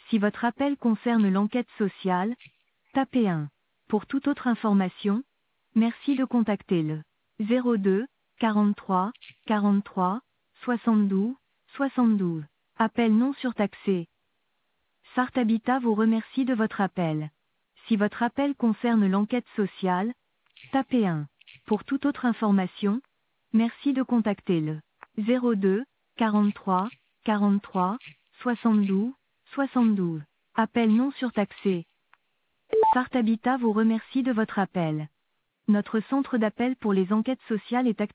Si votre appel concerne l'enquête sociale, tapez 1. Pour toute autre information, merci de contacter le 02 43 43 72 72. Appel non surtaxé. Sart Habitat vous remercie de votre appel. Si votre appel concerne l'enquête sociale, tapez 1. Pour toute autre information, merci de contacter le 02 43 43 72 72. Appel non surtaxé. Sart Habitat vous remercie de votre appel. Notre centre d'appel pour les enquêtes sociales est actif.